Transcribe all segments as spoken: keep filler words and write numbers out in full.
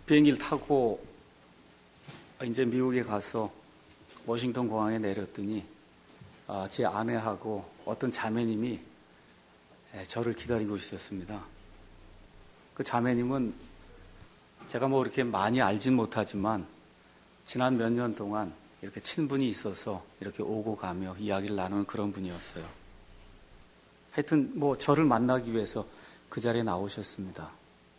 비행기를 타고 이제 미국에 가서 워싱턴 공항에 내렸더니 제 아내하고 어떤 자매님이 저를 기다리고 있었습니다. 그 자매님은 제가 뭐 이렇게 많이 알진 못하지만 지난 몇 년 동안 이렇게 친분이 있어서 이렇게 오고 가며 이야기를 나누는 그런 분이었어요. 하여튼 뭐 저를 만나기 위해서 그 자리에 나오셨습니다.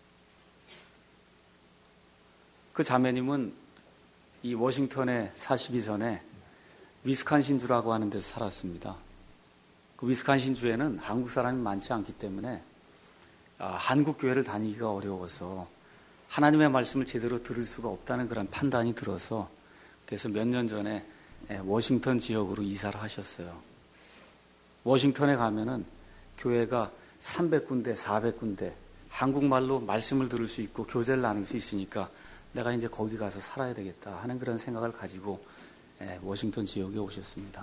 그 자매님은 이 워싱턴에 사시기 전에 위스콘신주라고 하는 데서 살았습니다. 그 위스콘신주에는 한국 사람이 많지 않기 때문에 한국 교회를 다니기가 어려워서 하나님의 말씀을 제대로 들을 수가 없다는 그런 판단이 들어서 그래서 몇 년 전에 워싱턴 지역으로 이사를 하셨어요. 워싱턴에 가면은 교회가 삼백 군데, 사백 군데 한국말로 말씀을 들을 수 있고 교제를 나눌 수 있으니까 내가 이제 거기 가서 살아야 되겠다 하는 그런 생각을 가지고 워싱턴 지역에 오셨습니다.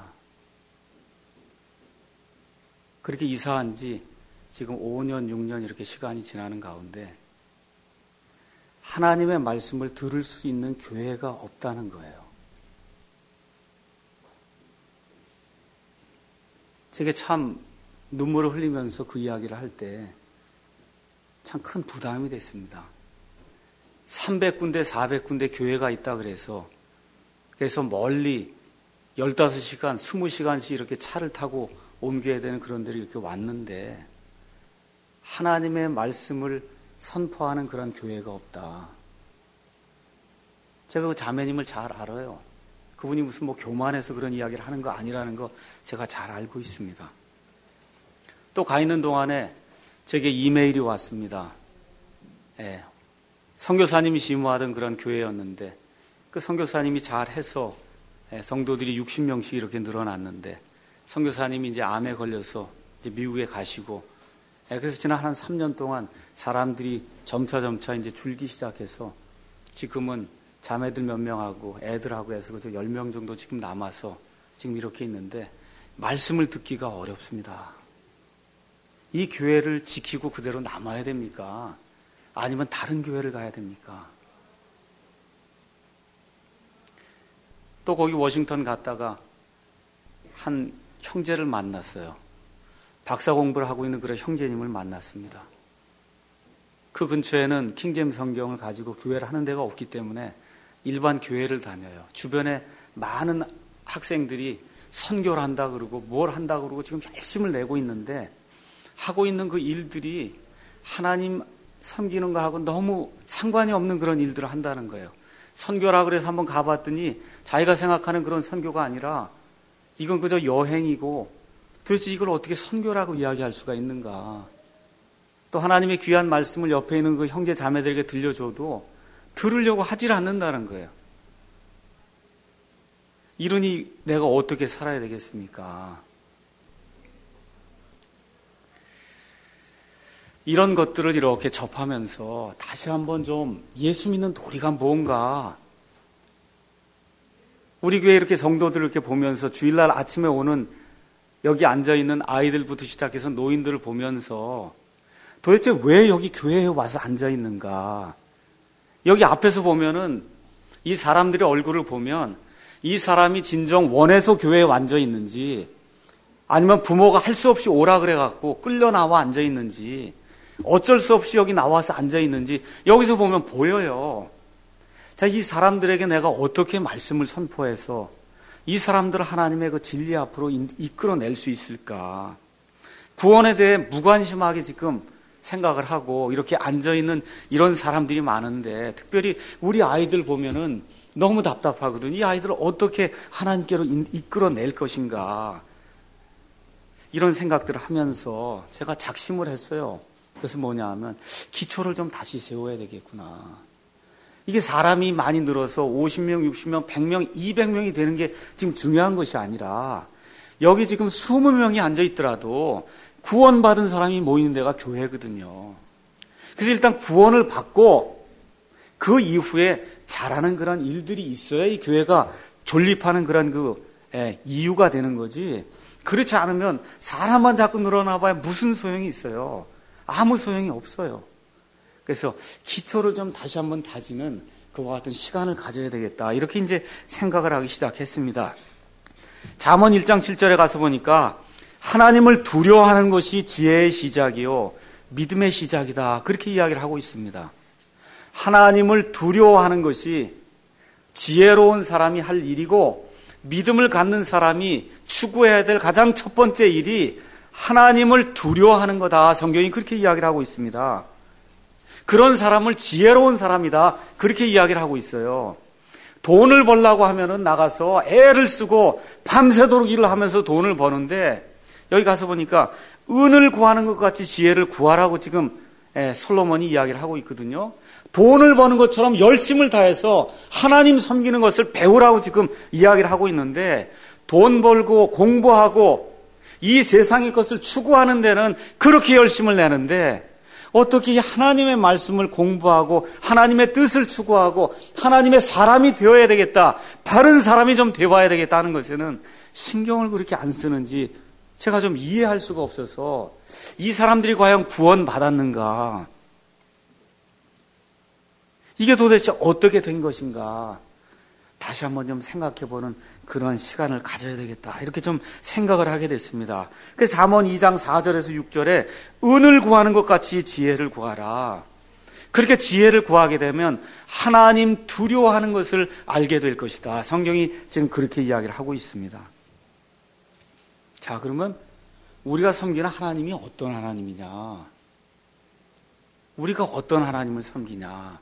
그렇게 이사한 지 지금 오 년, 육 년 이렇게 시간이 지나는 가운데 하나님의 말씀을 들을 수 있는 교회가 없다는 거예요. 제게 참 눈물을 흘리면서 그 이야기를 할 때 참 큰 부담이 됐습니다. 삼백 군데, 사백 군데 교회가 있다 그래서 그래서 멀리 열다섯 시간, 스무 시간씩 이렇게 차를 타고 옮겨야 되는 그런 데를 이렇게 왔는데 하나님의 말씀을 선포하는 그런 교회가 없다. 제가 그 자매님을 잘 알아요. 그분이 무슨 뭐 교만해서 그런 이야기를 하는 거 아니라는 거 제가 잘 알고 있습니다. 또 가 있는 동안에 제게 이메일이 왔습니다. 예, 선교사님이 지무하던 그런 교회였는데 그 선교사님이 잘해서 예, 성도들이 육십 명씩 이렇게 늘어났는데 선교사님이 이제 암에 걸려서 이제 미국에 가시고 예, 그래서 지난 한 삼 년 동안 사람들이 점차 점차 이제 줄기 시작해서 지금은 자매들 몇 명하고 애들하고 해서 그저 열 명 정도 지금 남아서 지금 이렇게 있는데 말씀을 듣기가 어렵습니다. 이 교회를 지키고 그대로 남아야 됩니까? 아니면 다른 교회를 가야 됩니까? 또 거기 워싱턴 갔다가 한 형제를 만났어요. 박사 공부를 하고 있는 그런 형제님을 만났습니다. 그 근처에는 킹제임스 성경을 가지고 교회를 하는 데가 없기 때문에 일반 교회를 다녀요. 주변에 많은 학생들이 선교를 한다 그러고 뭘 한다 그러고 지금 열심을 내고 있는데 하고 있는 그 일들이 하나님 섬기는 거하고 너무 상관이 없는 그런 일들을 한다는 거예요. 선교라 그래서 한번 가봤더니 자기가 생각하는 그런 선교가 아니라 이건 그저 여행이고 도대체 이걸 어떻게 선교라고 이야기할 수가 있는가. 또 하나님의 귀한 말씀을 옆에 있는 그 형제 자매들에게 들려줘도 들으려고 하질 않는다는 거예요. 이러니 내가 어떻게 살아야 되겠습니까? 이런 것들을 이렇게 접하면서 다시 한번 좀 예수 믿는 도리가 뭔가, 우리 교회 이렇게 성도들을 이렇게 보면서 주일날 아침에 오는 여기 앉아있는 아이들부터 시작해서 노인들을 보면서 도대체 왜 여기 교회에 와서 앉아있는가. 여기 앞에서 보면은 이 사람들의 얼굴을 보면 이 사람이 진정 원해서 교회에 앉아있는지 아니면 부모가 할 수 없이 오라 그래갖고 끌려 나와 앉아있는지 어쩔 수 없이 여기 나와서 앉아있는지 여기서 보면 보여요. 자, 이 사람들에게 내가 어떻게 말씀을 선포해서 이 사람들을 하나님의 그 진리 앞으로 이끌어낼 수 있을까? 구원에 대해 무관심하게 지금 생각을 하고 이렇게 앉아있는 이런 사람들이 많은데 특별히 우리 아이들 보면은 너무 답답하거든요. 이 아이들을 어떻게 하나님께로 이끌어낼 것인가? 이런 생각들을 하면서 제가 작심을 했어요. 그래서 뭐냐 하면 기초를 좀 다시 세워야 되겠구나. 이게 사람이 많이 늘어서 오십 명, 육십 명, 백 명, 이백 명이 되는 게 지금 중요한 것이 아니라 여기 지금 이십 명이 앉아있더라도 구원받은 사람이 모이는 데가 교회거든요. 그래서 일단 구원을 받고 그 이후에 잘하는 그런 일들이 있어야 이 교회가 존립하는 그런 그 예, 이유가 되는 거지. 그렇지 않으면 사람만 자꾸 늘어나 봐야 무슨 소용이 있어요. 아무 소용이 없어요. 그래서 기초를 좀 다시 한번 다지는 그와 같은 시간을 가져야 되겠다. 이렇게 이제 생각을 하기 시작했습니다. 잠언 일 장 칠 절에 가서 보니까 하나님을 두려워하는 것이 지혜의 시작이요 믿음의 시작이다. 그렇게 이야기를 하고 있습니다. 하나님을 두려워하는 것이 지혜로운 사람이 할 일이고 믿음을 갖는 사람이 추구해야 될 가장 첫 번째 일이 하나님을 두려워하는 거다. 성경이 그렇게 이야기를 하고 있습니다. 그런 사람을 지혜로운 사람이다. 그렇게 이야기를 하고 있어요. 돈을 벌려고 하면은 나가서 애를 쓰고 밤새도록 일을 하면서 돈을 버는데 여기 가서 보니까 은을 구하는 것 같이 지혜를 구하라고 지금 솔로몬이 이야기를 하고 있거든요. 돈을 버는 것처럼 열심을 다해서 하나님 섬기는 것을 배우라고 지금 이야기를 하고 있는데 돈 벌고 공부하고 이 세상의 것을 추구하는 데는 그렇게 열심을 내는데 어떻게 하나님의 말씀을 공부하고 하나님의 뜻을 추구하고 하나님의 사람이 되어야 되겠다, 바른 사람이 좀 되어야 되겠다는 것에는 신경을 그렇게 안 쓰는지 제가 좀 이해할 수가 없어서 이 사람들이 과연 구원받았는가? 이게 도대체 어떻게 된 것인가? 다시 한번 좀 생각해보는 그런 시간을 가져야 되겠다. 이렇게 좀 생각을 하게 됐습니다. 그래서 잠언 이 장 사 절에서 육 절에 은을 구하는 것 같이 지혜를 구하라. 그렇게 지혜를 구하게 되면 하나님 두려워하는 것을 알게 될 것이다. 성경이 지금 그렇게 이야기를 하고 있습니다. 자, 그러면 우리가 섬기는 하나님이 어떤 하나님이냐? 우리가 어떤 하나님을 섬기냐?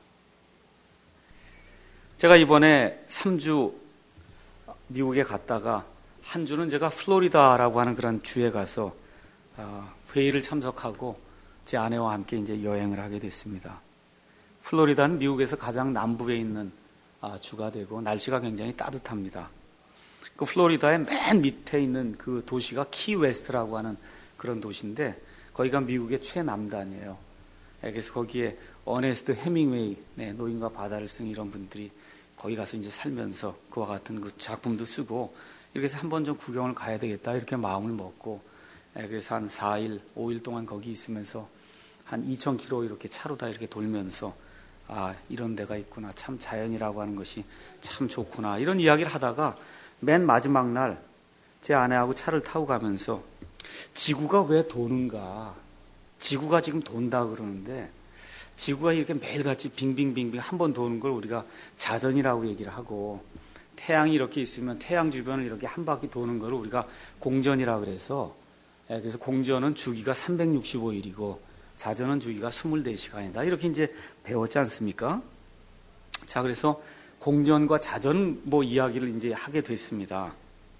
제가 이번에 삼 주 미국에 갔다가 한 주는 제가 플로리다라고 하는 그런 주에 가서 회의를 참석하고 제 아내와 함께 이제 여행을 하게 됐습니다. 플로리다는 미국에서 가장 남부에 있는 주가 되고 날씨가 굉장히 따뜻합니다. 그 플로리다의 맨 밑에 있는 그 도시가 키웨스트라고 하는 그런 도시인데 거기가 미국의 최남단이에요. 그래서 거기에 어네스트 해밍웨이, 네, 노인과 바다를 쓴 이런 분들이 거기 가서 이제 살면서 그와 같은 그 작품도 쓰고 이렇게 해서 한번 좀 구경을 가야 되겠다 이렇게 마음을 먹고 그래서 한 사 일, 오 일 동안 거기 있으면서 한 이천 킬로미터 이렇게 차로 다 이렇게 돌면서 아, 이런 데가 있구나. 참 자연이라고 하는 것이 참 좋구나. 이런 이야기를 하다가 맨 마지막 날 제 아내하고 차를 타고 가면서 지구가 왜 도는가? 지구가 지금 돈다 그러는데 지구가 이렇게 매일같이 빙빙빙빙 한 번 도는 걸 우리가 자전이라고 얘기를 하고 태양이 이렇게 있으면 태양 주변을 이렇게 한 바퀴 도는 걸 우리가 공전이라고 그래서 그래서 공전은 주기가 삼백육십오 일이고 자전은 주기가 이십사 시간이다. 이렇게 이제 배웠지 않습니까? 자, 그래서 공전과 자전 뭐 이야기를 이제 하게 됐습니다.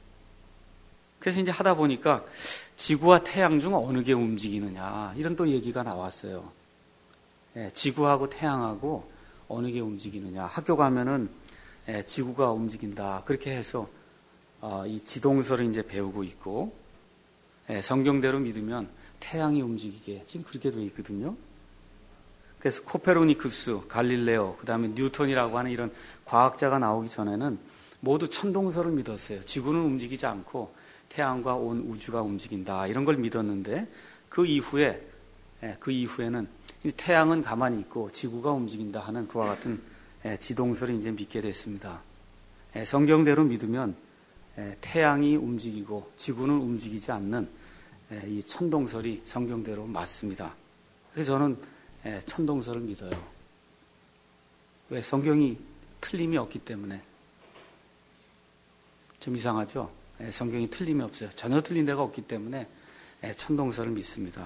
그래서 이제 하다 보니까 지구와 태양 중 어느 게 움직이느냐 이런 또 얘기가 나왔어요. 예, 지구하고 태양하고 어느 게 움직이느냐. 학교 가면은 예, 지구가 움직인다. 그렇게 해서 어, 이 지동설을 이제 배우고 있고 예, 성경대로 믿으면 태양이 움직이게 지금 그렇게 되어 있거든요. 그래서 코페르니쿠스, 갈릴레오, 그 다음에 뉴턴이라고 하는 이런 과학자가 나오기 전에는 모두 천동설을 믿었어요. 지구는 움직이지 않고 태양과 온 우주가 움직인다. 이런 걸 믿었는데 그 이후에 예, 그 이후에는 태양은 가만히 있고 지구가 움직인다 하는 그와 같은 지동설을 이제 믿게 됐습니다. 성경대로 믿으면 태양이 움직이고 지구는 움직이지 않는 이 천동설이 성경대로 맞습니다. 그래서 저는 천동설을 믿어요. 왜? 성경이 틀림이 없기 때문에. 좀 이상하죠? 성경이 틀림이 없어요. 전혀 틀린 데가 없기 때문에 천동설을 믿습니다.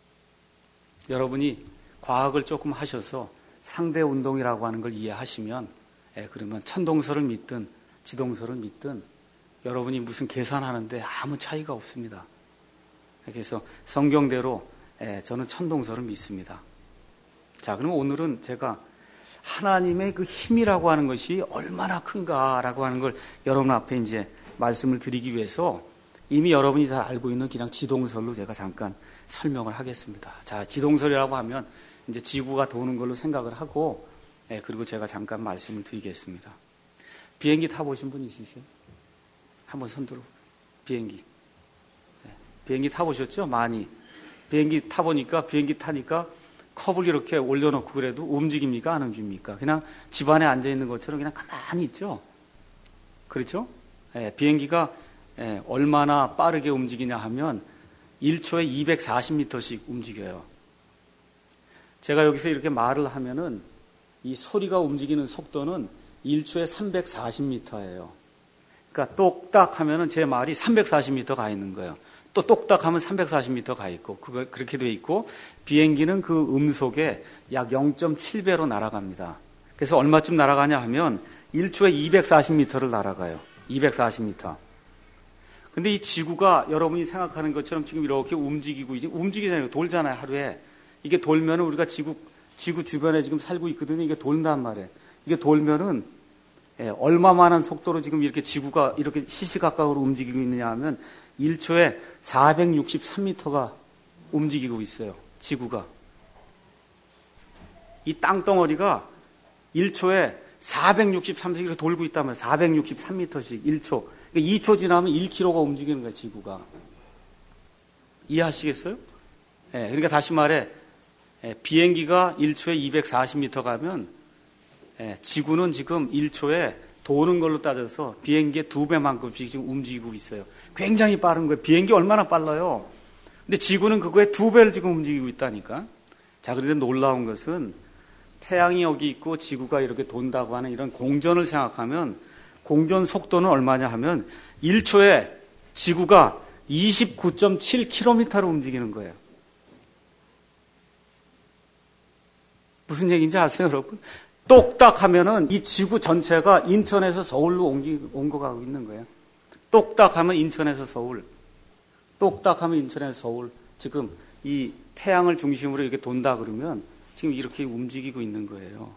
여러분이 과학을 조금 하셔서 상대 운동이라고 하는 걸 이해하시면 예, 그러면 천동설을 믿든 지동설을 믿든 여러분이 무슨 계산하는데 아무 차이가 없습니다. 그래서 성경대로 예, 저는 천동설을 믿습니다. 자, 그럼 오늘은 제가 하나님의 그 힘이라고 하는 것이 얼마나 큰가라고 하는 걸 여러분 앞에 이제 말씀을 드리기 위해서 이미 여러분이 잘 알고 있는 그냥 지동설로 제가 잠깐 설명을 하겠습니다. 자, 지동설이라고 하면 이제 지구가 도는 걸로 생각을 하고, 예, 그리고 제가 잠깐 말씀을 드리겠습니다. 비행기 타보신 분 있으세요? 한번 손들어. 비행기. 네. 비행기 타보셨죠? 많이. 비행기 타보니까, 비행기 타니까 컵을 이렇게 올려놓고 그래도 움직입니까? 안 움직입니까? 그냥 집안에 앉아있는 것처럼 그냥 가만히 있죠. 그렇죠? 예, 비행기가 예, 얼마나 빠르게 움직이냐 하면 일 초에 이백사십 미터씩 움직여요. 제가 여기서 이렇게 말을 하면은 이 소리가 움직이는 속도는 일 초에 삼백사십 미터예요. 그러니까 똑딱 하면은 제 말이 삼백사십 미터 가 있는 거예요. 또 똑딱 하면 삼백사십 미터 가 있고, 그거 그렇게 돼 있고, 비행기는 그 음속에 약 영 점 칠 배로 날아갑니다. 그래서 얼마쯤 날아가냐 하면 일 초에 이백사십 미터를 날아가요. 이백사십 미터. 근데 이 지구가 여러분이 생각하는 것처럼 지금 이렇게 움직이고, 이제 움직이잖아요. 돌잖아요, 하루에. 이게 돌면은 우리가 지구, 지구 주변에 지금 살고 있거든요. 이게 돈단 말이에요. 이게 돌면은, 예, 얼마만한 속도로 지금 이렇게 지구가 이렇게 시시각각으로 움직이고 있느냐 하면 일 초에 사백육십삼 미터가 움직이고 있어요. 지구가. 이 땅덩어리가 일 초에 사백육십삼 미터 돌고 있단 말이에요. 사백육십삼 미터씩 일 초. 그러니까 이 초 지나면 일 킬로미터가 움직이는 거예요, 지구가. 이해하시겠어요? 예, 그러니까 다시 말해, 예, 비행기가 일 초에 이백사십 미터 가면, 예, 지구는 지금 일 초에 도는 걸로 따져서 비행기의 두 배만큼씩 지금 움직이고 있어요. 굉장히 빠른 거예요. 비행기 얼마나 빨라요? 근데 지구는 그거에 두 배를 지금 움직이고 있다니까. 자, 그런데 놀라운 것은 태양이 여기 있고 지구가 이렇게 돈다고 하는 이런 공전을 생각하면 공전 속도는 얼마냐 하면 일 초에 지구가 이십구 점 칠 킬로미터로 움직이는 거예요. 무슨 얘기인지 아세요, 여러분? 똑딱 하면은 이 지구 전체가 인천에서 서울로 옮기, 옮겨가고 있는 거예요. 똑딱 하면 인천에서 서울. 똑딱 하면 인천에서 서울. 지금 이 태양을 중심으로 이렇게 돈다 그러면 지금 이렇게 움직이고 있는 거예요.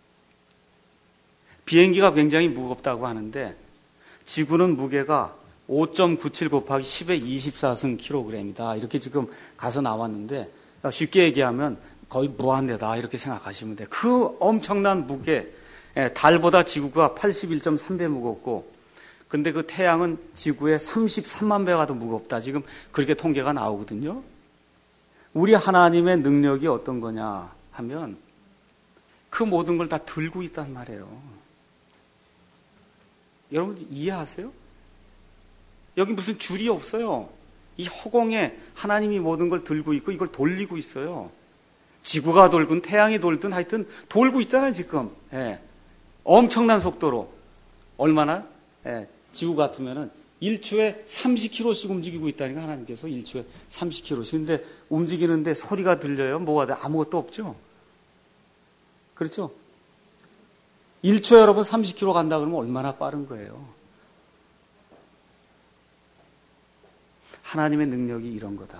비행기가 굉장히 무겁다고 하는데 지구는 무게가 오 점 구칠 곱하기 십의 이십사 승 킬로그램이다. 이렇게 지금 가서 나왔는데 쉽게 얘기하면 거의 무한대다 이렇게 생각하시면 돼요. 그 엄청난 무게, 달보다 지구가 팔십일 점 삼 배 무겁고 근데 그 태양은 지구의 삼십삼만 배가 더 무겁다. 지금 그렇게 통계가 나오거든요. 우리 하나님의 능력이 어떤 거냐 하면 그 모든 걸 다 들고 있단 말이에요. 여러분 이해하세요? 여기 무슨 줄이 없어요. 이 허공에 하나님이 모든 걸 들고 있고 이걸 돌리고 있어요. 지구가 돌든 태양이 돌든 하여튼 돌고 있잖아요 지금. 예. 엄청난 속도로. 얼마나? 예. 지구 같으면은 일 초에 삼십 킬로미터씩 움직이고 있다니까 하나님께서 일 초에 삼십 킬로미터씩. 근데 움직이는데 소리가 들려요? 뭐가 돼? 아무것도 없죠. 그렇죠? 일 초에 여러분 삼십 킬로미터 간다 그러면 얼마나 빠른 거예요? 하나님의 능력이 이런 거다.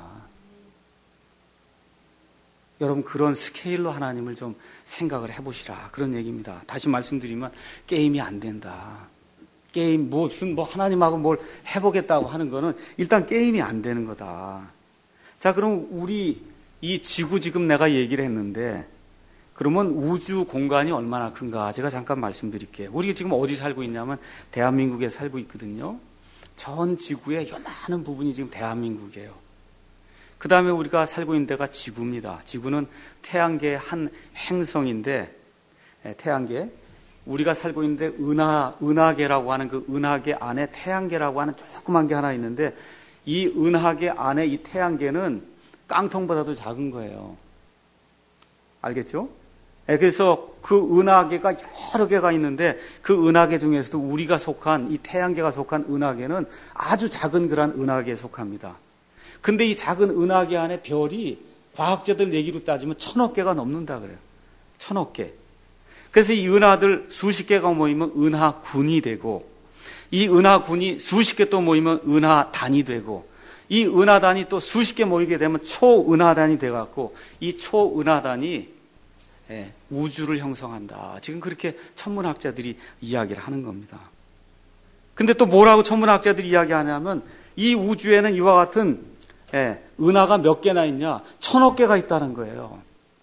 여러분 그런 스케일로 하나님을 좀 생각을 해보시라 그런 얘기입니다. 다시 말씀드리면 게임이 안 된다. 게임 무슨 뭐 하나님하고 뭘 해보겠다고 하는 거는 일단 게임이 안 되는 거다. 자 그럼 우리 이 지구 지금 내가 얘기를 했는데 그러면 우주 공간이 얼마나 큰가 제가 잠깐 말씀드릴게요. 우리가 지금 어디 살고 있냐면 대한민국에 살고 있거든요. 전 지구의 요만한 부분이 지금 대한민국이에요. 그 다음에 우리가 살고 있는 데가 지구입니다. 지구는 태양계의 한 행성인데, 태양계. 우리가 살고 있는데 은하, 은하계라고 하는 그 은하계 안에 태양계라고 하는 조그만 게 하나 있는데, 이 은하계 안에 이 태양계는 깡통보다도 작은 거예요. 알겠죠? 그래서 그 은하계가 여러 개가 있는데 그 은하계 중에서도 우리가 속한 이 태양계가 속한 은하계는 아주 작은 그런 은하계에 속합니다. 근데 이 작은 은하계 안에 별이 과학자들 얘기로 따지면 천억 개가 넘는다 그래요. 천억 개. 그래서 이 은하들 수십 개가 모이면 은하군이 되고 이 은하군이 수십 개 또 모이면 은하단이 되고 이 은하단이 또 수십 개 모이게 되면 초은하단이 돼갖고 이 초은하단이 예, 우주를 형성한다. 지금 그렇게 천문학자들이 이야기를 하는 겁니다. 근데 또 뭐라고 천문학자들이 이야기하냐면 이 우주에는 이와 같은 예, 은하가 몇 개나 있냐? 천억 개가 있다는 거예요.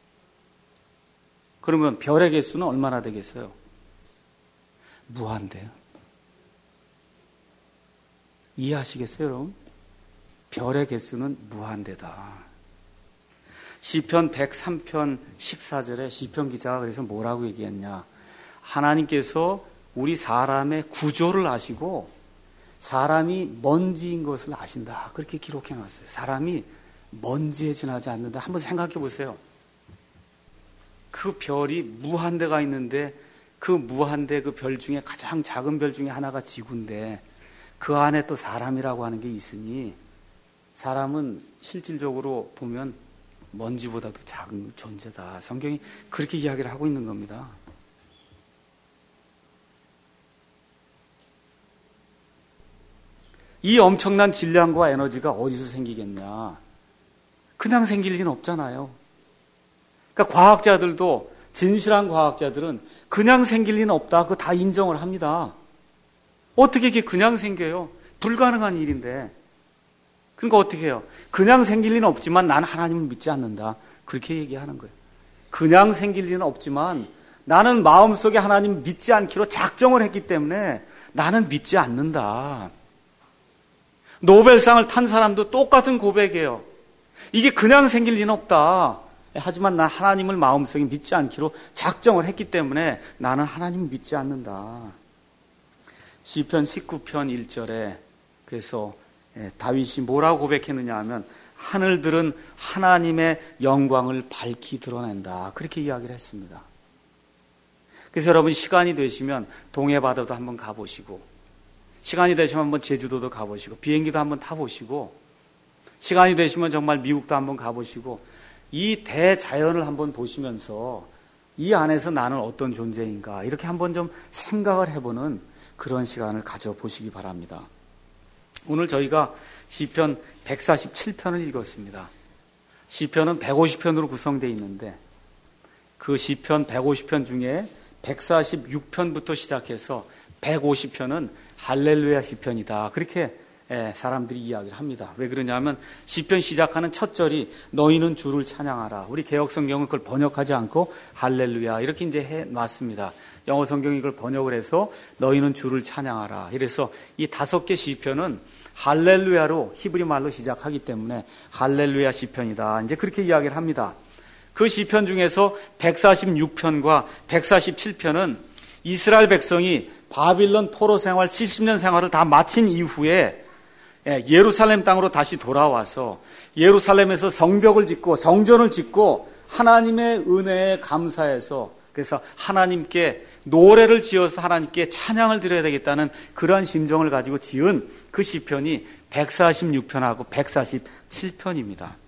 그러면 별의 개수는 얼마나 되겠어요? 무한대요. 이해하시겠어요, 여러분? 별의 개수는 무한대다. 시편 백삼 편 십사 절에 시편 기자가 그래서 뭐라고 얘기했냐. 하나님께서 우리 사람의 구조를 아시고 사람이 먼지인 것을 아신다. 그렇게 기록해 놨어요. 사람이 먼지에 지나지 않는다. 한번 생각해 보세요. 그 별이 무한대가 있는데 그 무한대 그 별 중에 가장 작은 별 중에 하나가 지구인데 그 안에 또 사람이라고 하는 게 있으니 사람은 실질적으로 보면 먼지보다도 작은 존재다. 성경이 그렇게 이야기를 하고 있는 겁니다. 이 엄청난 질량과 에너지가 어디서 생기겠냐? 그냥 생길 리는 없잖아요. 그러니까 과학자들도, 진실한 과학자들은 그냥 생길 리는 없다. 그거 다 인정을 합니다. 어떻게 이게 그냥 생겨요? 불가능한 일인데. 그러니까 어떻게 해요? 그냥 생길 리는 없지만 나는 하나님을 믿지 않는다. 그렇게 얘기하는 거예요. 그냥 생길 리는 없지만 나는 마음속에 하나님을 믿지 않기로 작정을 했기 때문에 나는 믿지 않는다. 노벨상을 탄 사람도 똑같은 고백이에요. 이게 그냥 생길 리는 없다. 하지만 난 하나님을 마음속에 믿지 않기로 작정을 했기 때문에 나는 하나님을 믿지 않는다. 시편 십구 편 일 절에 그래서 다윗이 뭐라고 고백했느냐 하면 하늘들은 하나님의 영광을 밝히 드러낸다. 그렇게 이야기를 했습니다. 그래서 여러분 시간이 되시면 동해바다도 한번 가보시고 시간이 되시면 한번 제주도도 가보시고 비행기도 한번 타보시고 시간이 되시면 정말 미국도 한번 가보시고 이 대자연을 한번 보시면서 이 안에서 나는 어떤 존재인가 이렇게 한번 좀 생각을 해보는 그런 시간을 가져보시기 바랍니다. 오늘 저희가 시편 백사십칠 편을 읽었습니다. 시편은 백오십 편으로 구성되어 있는데 그 시편 백오십 편 중에 백사십육 편부터 시작해서 백오십 편은 할렐루야 시편이다. 그렇게 사람들이 이야기를 합니다. 왜 그러냐면 시편 시작하는 첫 절이 너희는 주를 찬양하라. 우리 개역 성경은 그걸 번역하지 않고 할렐루야 이렇게 이제 해 놨습니다. 영어 성경이 이걸 번역을 해서 너희는 주를 찬양하라. 이래서 이 다섯 개 시편은 할렐루야로 히브리 말로 시작하기 때문에 할렐루야 시편이다. 이제 그렇게 이야기를 합니다. 그 시편 중에서 백사십육 편과 백사십칠 편은 이스라엘 백성이 바빌론 포로 생활 칠십 년 생활을 다 마친 이후에 예루살렘 땅으로 다시 돌아와서 예루살렘에서 성벽을 짓고 성전을 짓고 하나님의 은혜에 감사해서 그래서 하나님께 노래를 지어서 하나님께 찬양을 드려야 되겠다는 그러한 심정을 가지고 지은 그 시편이 백사십육 편하고 백사십칠 편입니다.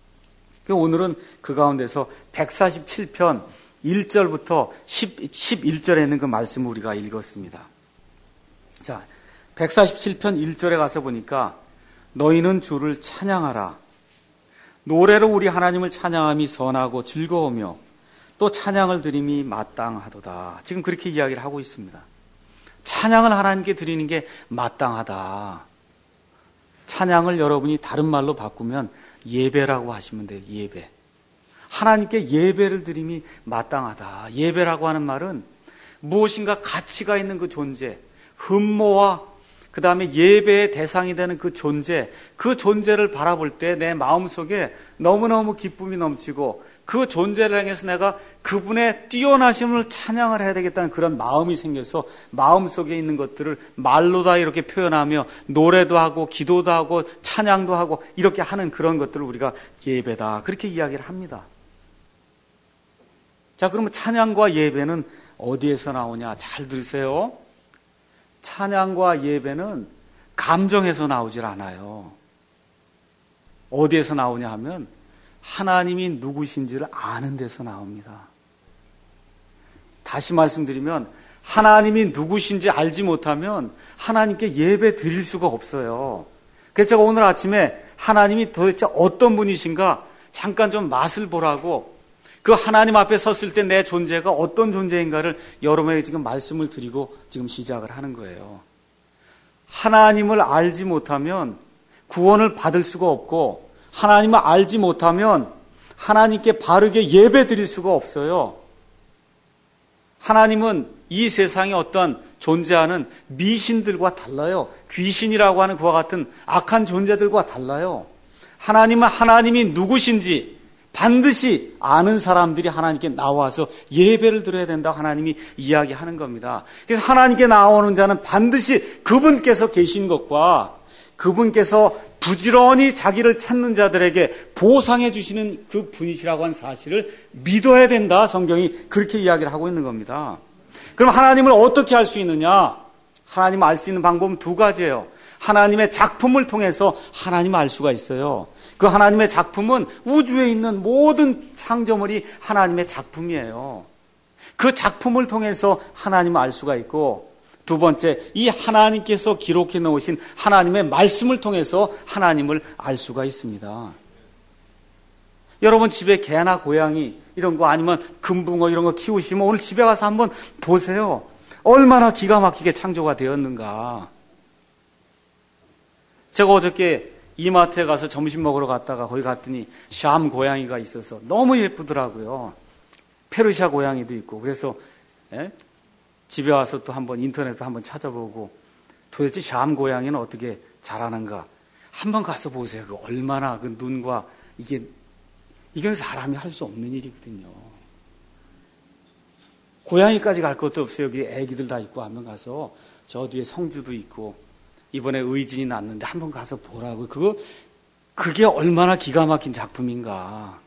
오늘은 그 가운데서 백사십칠 편 일 절부터 십일 절에 있는 그 말씀을 우리가 읽었습니다. 자, 백사십칠 편 일 절에 가서 보니까 너희는 주를 찬양하라. 노래로 우리 하나님을 찬양함이 선하고 즐거우며 또 찬양을 드림이 마땅하도다. 지금 그렇게 이야기를 하고 있습니다. 찬양을 하나님께 드리는 게 마땅하다. 찬양을 여러분이 다른 말로 바꾸면 예배라고 하시면 돼요. 예배. 하나님께 예배를 드림이 마땅하다. 예배라고 하는 말은 무엇인가 가치가 있는 그 존재, 흠모와 그 다음에 예배의 대상이 되는 그 존재, 그 존재를 바라볼 때 내 마음속에 너무너무 기쁨이 넘치고 그 존재를 향해서 내가 그분의 뛰어나심을 찬양을 해야 되겠다는 그런 마음이 생겨서 마음속에 있는 것들을 말로 다 이렇게 표현하며 노래도 하고 기도도 하고 찬양도 하고 이렇게 하는 그런 것들을 우리가 예배다. 그렇게 이야기를 합니다. 자, 그러면 찬양과 예배는 어디에서 나오냐? 잘 들으세요. 찬양과 예배는 감정에서 나오질 않아요. 어디에서 나오냐 하면 하나님이 누구신지를 아는 데서 나옵니다. 다시 말씀드리면 하나님이 누구신지 알지 못하면 하나님께 예배 드릴 수가 없어요. 그래서 제가 오늘 아침에 하나님이 도대체 어떤 분이신가 잠깐 좀 맛을 보라고 그 하나님 앞에 섰을 때 내 존재가 어떤 존재인가를 여러분에게 지금 말씀을 드리고 지금 시작을 하는 거예요. 하나님을 알지 못하면 구원을 받을 수가 없고 하나님을 알지 못하면 하나님께 바르게 예배 드릴 수가 없어요. 하나님은 이 세상에 어떤 존재하는 미신들과 달라요. 귀신이라고 하는 그와 같은 악한 존재들과 달라요. 하나님은 하나님이 누구신지 반드시 아는 사람들이 하나님께 나와서 예배를 드려야 된다고 하나님이 이야기하는 겁니다. 그래서 하나님께 나오는 자는 반드시 그분께서 계신 것과 그분께서 부지런히 자기를 찾는 자들에게 보상해 주시는 그 분이시라고 한 사실을 믿어야 된다. 성경이 그렇게 이야기를 하고 있는 겁니다. 그럼 하나님을 어떻게 알 수 있느냐? 하나님을 알 수 있는 방법은 두 가지예요. 하나님의 작품을 통해서 하나님을 알 수가 있어요. 그 하나님의 작품은 우주에 있는 모든 창조물이 하나님의 작품이에요. 그 작품을 통해서 하나님을 알 수가 있고, 두 번째, 이 하나님께서 기록해 놓으신 하나님의 말씀을 통해서 하나님을 알 수가 있습니다. 여러분 집에 개나 고양이 이런 거 아니면 금붕어 이런 거 키우시면 오늘 집에 가서 한번 보세요. 얼마나 기가 막히게 창조가 되었는가. 제가 어저께 이마트에 가서 점심 먹으러 갔다가 거기 갔더니 샴 고양이가 있어서 너무 예쁘더라고요. 페르시아 고양이도 있고. 그래서 예? 집에 와서 또 한번 인터넷도 한번 찾아보고 도대체 샴 고양이는 어떻게 자라는가 한번 가서 보세요. 그 얼마나 그 눈과 이게 이건 사람이 할 수 없는 일이거든요. 고양이까지 갈 것도 없어요. 여기 애기들 다 있고 한번 가서 저 뒤에 성주도 있고 이번에 의진이 났는데 한번 가서 보라고. 그거 그게 얼마나 기가 막힌 작품인가.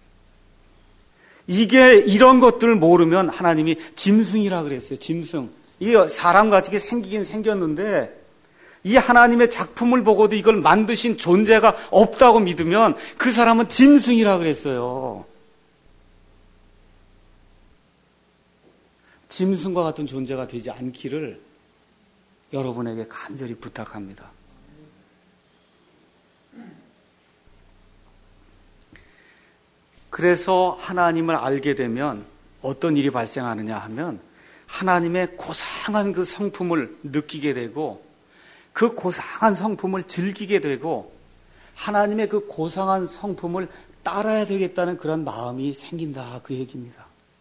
이게 이런 것들을 모르면 하나님이 짐승이라 그랬어요. 짐승. 이게 사람같이 생기긴 생겼는데 이 하나님의 작품을 보고도 이걸 만드신 존재가 없다고 믿으면 그 사람은 짐승이라 그랬어요. 짐승과 같은 존재가 되지 않기를 여러분에게 간절히 부탁합니다. 그래서 하나님을 알게 되면 어떤 일이 발생하느냐 하면 하나님의 고상한 그 성품을 느끼게 되고 그 고상한 성품을 즐기게 되고 하나님의 그 고상한 성품을 따라야 되겠다는 그런 마음이 생긴다. 그 얘기입니다.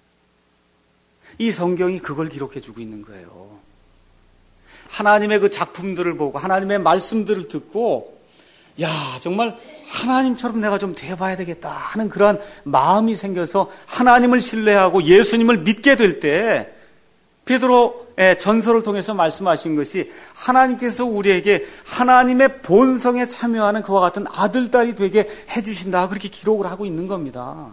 이 성경이 그걸 기록해 주고 있는 거예요. 하나님의 그 작품들을 보고 하나님의 말씀들을 듣고 야 정말 하나님처럼 내가 좀 돼봐야 되겠다 하는 그런 마음이 생겨서 하나님을 신뢰하고 예수님을 믿게 될 때 베드로의 전설을 통해서 말씀하신 것이 하나님께서 우리에게 하나님의 본성에 참여하는 그와 같은 아들, 딸이 되게 해주신다. 그렇게 기록을 하고 있는 겁니다.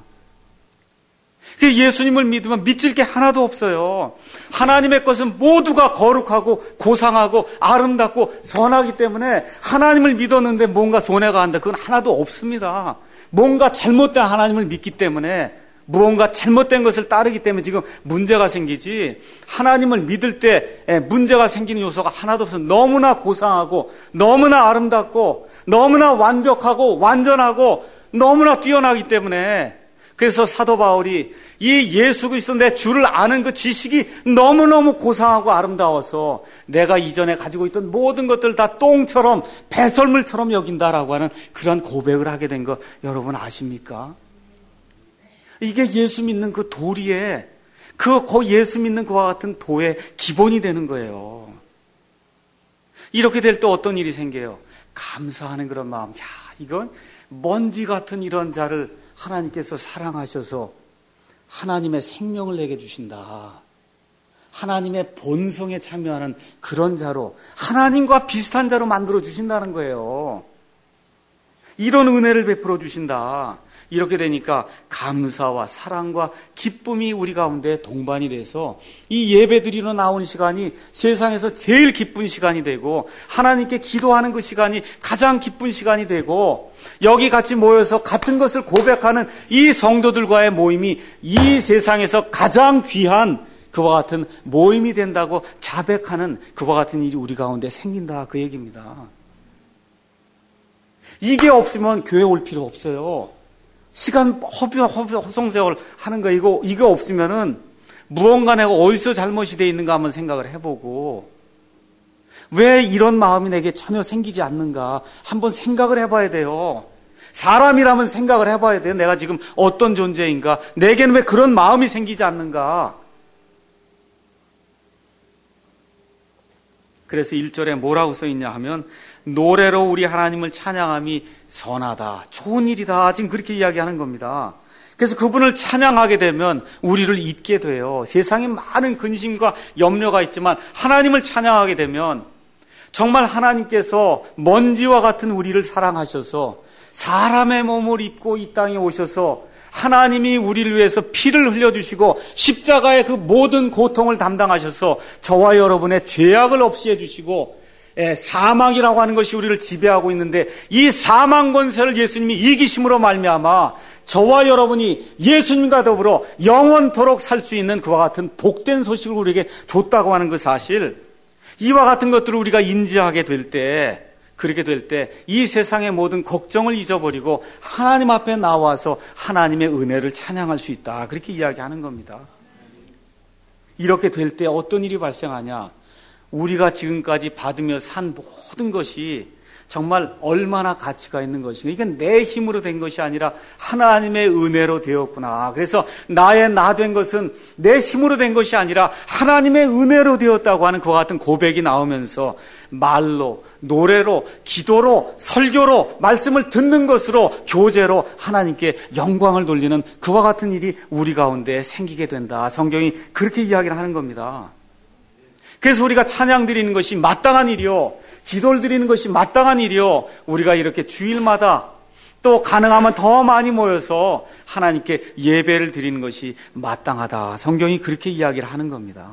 예수님을 믿으면 믿질 게 하나도 없어요. 하나님의 것은 모두가 거룩하고 고상하고 아름답고 선하기 때문에 하나님을 믿었는데 뭔가 손해가 간다. 그건 하나도 없습니다. 뭔가 잘못된 하나님을 믿기 때문에 무언가 잘못된 것을 따르기 때문에 지금 문제가 생기지 하나님을 믿을 때 문제가 생기는 요소가 하나도 없어요. 너무나 고상하고 너무나 아름답고 너무나 완벽하고 완전하고 너무나 뛰어나기 때문에 그래서 사도 바울이 이 예수 그리스도 내 주를 아는 그 지식이 너무너무 고상하고 아름다워서 내가 이전에 가지고 있던 모든 것들 다 똥처럼 배설물처럼 여긴다라고 하는 그런 고백을 하게 된 거 여러분 아십니까? 이게 예수 믿는 그 도리에 그 예수 믿는 그와 같은 도의 기본이 되는 거예요. 이렇게 될 때 어떤 일이 생겨요? 감사하는 그런 마음. 야, 이건 먼지 같은 이런 자를 하나님께서 사랑하셔서 하나님의 생명을 내게 주신다. 하나님의 본성에 참여하는 그런 자로 하나님과 비슷한 자로 만들어 주신다는 거예요. 이런 은혜를 베풀어 주신다. 이렇게 되니까 감사와 사랑과 기쁨이 우리 가운데 동반이 돼서 이 예배드리러 나온 시간이 세상에서 제일 기쁜 시간이 되고 하나님께 기도하는 그 시간이 가장 기쁜 시간이 되고 여기 같이 모여서 같은 것을 고백하는 이 성도들과의 모임이 이 세상에서 가장 귀한 그와 같은 모임이 된다고 자백하는 그와 같은 일이 우리 가운데 생긴다. 그 얘기입니다. 이게 없으면 교회 올 필요 없어요. 시간 허비, 허비, 허송세월 하는 거, 이거, 이거 없으면은 무언가 내가 어디서 잘못이 돼 있는가 한번 생각을 해보고 왜 이런 마음이 내게 전혀 생기지 않는가 한번 생각을 해봐야 돼요. 사람이라면 생각을 해봐야 돼요. 내가 지금 어떤 존재인가? 내게는 왜 그런 마음이 생기지 않는가? 그래서 일 절에 뭐라고 써 있냐 하면 노래로 우리 하나님을 찬양함이 선하다, 좋은 일이다, 지금 그렇게 이야기하는 겁니다. 그래서 그분을 찬양하게 되면 우리를 잊게 돼요. 세상에 많은 근심과 염려가 있지만 하나님을 찬양하게 되면 정말 하나님께서 먼지와 같은 우리를 사랑하셔서 사람의 몸을 입고 이 땅에 오셔서 하나님이 우리를 위해서 피를 흘려주시고 십자가의 그 모든 고통을 담당하셔서 저와 여러분의 죄악을 없이 해주시고, 예, 사망이라고 하는 것이 우리를 지배하고 있는데 이 사망 권세를 예수님이 이기심으로 말미암아 저와 여러분이 예수님과 더불어 영원토록 살 수 있는 그와 같은 복된 소식을 우리에게 줬다고 하는 그 사실, 이와 같은 것들을 우리가 인지하게 될 때, 그렇게 될 때 이 세상의 모든 걱정을 잊어버리고 하나님 앞에 나와서 하나님의 은혜를 찬양할 수 있다, 그렇게 이야기하는 겁니다. 이렇게 될 때 어떤 일이 발생하냐? 우리가 지금까지 받으며 산 모든 것이 정말 얼마나 가치가 있는 것인가. 이건 내 힘으로 된 것이 아니라 하나님의 은혜로 되었구나. 그래서 나의 나 된 것은 내 힘으로 된 것이 아니라 하나님의 은혜로 되었다고 하는 그와 같은 고백이 나오면서 말로, 노래로, 기도로, 설교로, 말씀을 듣는 것으로, 교제로 하나님께 영광을 돌리는 그와 같은 일이 우리 가운데 생기게 된다. 성경이 그렇게 이야기를 하는 겁니다. 그래서 우리가 찬양 드리는 것이 마땅한 일이요, 기도를 드리는 것이 마땅한 일이요, 우리가 이렇게 주일마다 또 가능하면 더 많이 모여서 하나님께 예배를 드리는 것이 마땅하다. 성경이 그렇게 이야기를 하는 겁니다.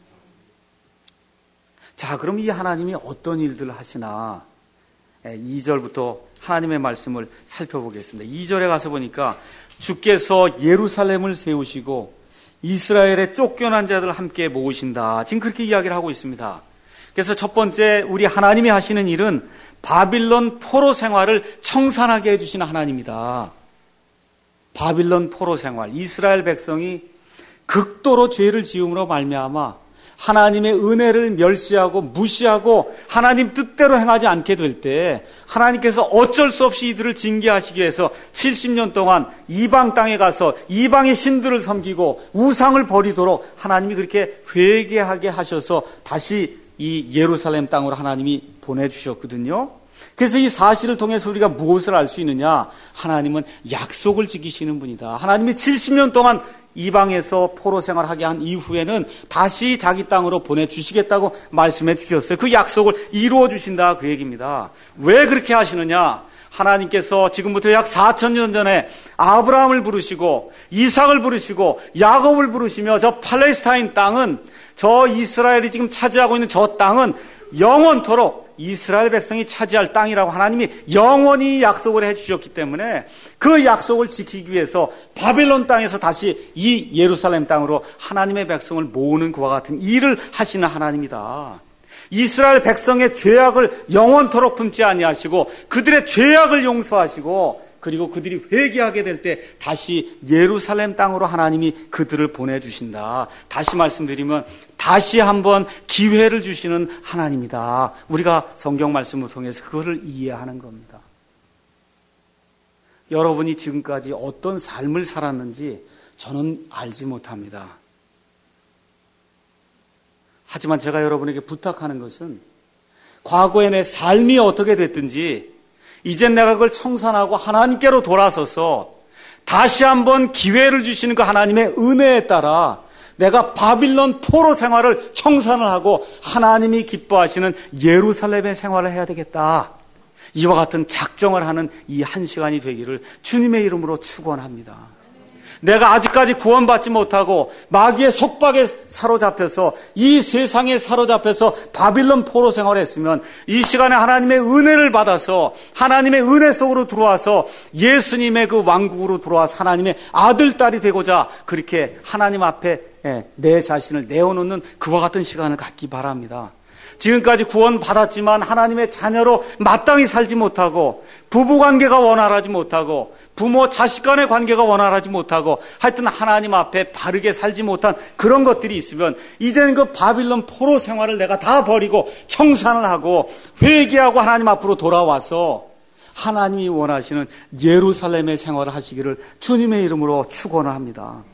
자, 그럼 이 하나님이 어떤 일들을 하시나 이 절부터 하나님의 말씀을 살펴보겠습니다. 이 절에 가서 보니까 주께서 예루살렘을 세우시고 이스라엘의 쫓겨난 자들을 함께 모으신다, 지금 그렇게 이야기를 하고 있습니다. 그래서 첫 번째 우리 하나님이 하시는 일은 바빌론 포로 생활을 청산하게 해주시는 하나님이다. 바빌론 포로 생활, 이스라엘 백성이 극도로 죄를 지음으로 말미암아 하나님의 은혜를 멸시하고 무시하고 하나님 뜻대로 행하지 않게 될 때 하나님께서 어쩔 수 없이 이들을 징계하시기 위해서 칠십 년 동안 이방 땅에 가서 이방의 신들을 섬기고 우상을 버리도록 하나님이 그렇게 회개하게 하셔서 다시 이 예루살렘 땅으로 하나님이 보내주셨거든요. 그래서 이 사실을 통해서 우리가 무엇을 알 수 있느냐? 하나님은 약속을 지키시는 분이다. 하나님이 칠십 년 동안 이방에서 포로 생활하게 한 이후에는 다시 자기 땅으로 보내주시겠다고 말씀해 주셨어요. 그 약속을 이루어 주신다, 그 얘기입니다. 왜 그렇게 하시느냐? 하나님께서 지금부터 약 사천 년 전에 아브라함을 부르시고 이삭을 부르시고 야곱을 부르시며 저 팔레스타인 땅은, 저 이스라엘이 지금 차지하고 있는 저 땅은 영원토록 이스라엘 백성이 차지할 땅이라고 하나님이 영원히 약속을 해주셨기 때문에 그 약속을 지키기 위해서 바벨론 땅에서 다시 이 예루살렘 땅으로 하나님의 백성을 모으는 그와 같은 일을 하시는 하나님이다. 이스라엘 백성의 죄악을 영원토록 품지 아니하시고 그들의 죄악을 용서하시고 그리고 그들이 회개하게 될 때 다시 예루살렘 땅으로 하나님이 그들을 보내주신다. 다시 말씀드리면 다시 한번 기회를 주시는 하나님이다. 우리가 성경 말씀을 통해서 그거를 이해하는 겁니다. 여러분이 지금까지 어떤 삶을 살았는지 저는 알지 못합니다. 하지만 제가 여러분에게 부탁하는 것은 과거의 내 삶이 어떻게 됐든지 이젠 내가 그걸 청산하고 하나님께로 돌아서서 다시 한번 기회를 주시는 그 하나님의 은혜에 따라 내가 바빌론 포로 생활을 청산을 하고 하나님이 기뻐하시는 예루살렘의 생활을 해야 되겠다. 이와 같은 작정을 하는 이 한 시간이 되기를 주님의 이름으로 축원합니다. 내가 아직까지 구원받지 못하고 마귀의 속박에 사로잡혀서 이 세상에 사로잡혀서 바빌론 포로 생활을 했으면 이 시간에 하나님의 은혜를 받아서 하나님의 은혜 속으로 들어와서 예수님의 그 왕국으로 들어와서 하나님의 아들, 딸이 되고자 그렇게 하나님 앞에 내 자신을 내어놓는 그와 같은 시간을 갖기 바랍니다. 지금까지 구원받았지만 하나님의 자녀로 마땅히 살지 못하고 부부관계가 원활하지 못하고 부모 자식 간의 관계가 원활하지 못하고 하여튼 하나님 앞에 바르게 살지 못한 그런 것들이 있으면 이제는 그 바빌론 포로 생활을 내가 다 버리고 청산을 하고 회개하고 하나님 앞으로 돌아와서 하나님이 원하시는 예루살렘의 생활을 하시기를 주님의 이름으로 축원을 합니다.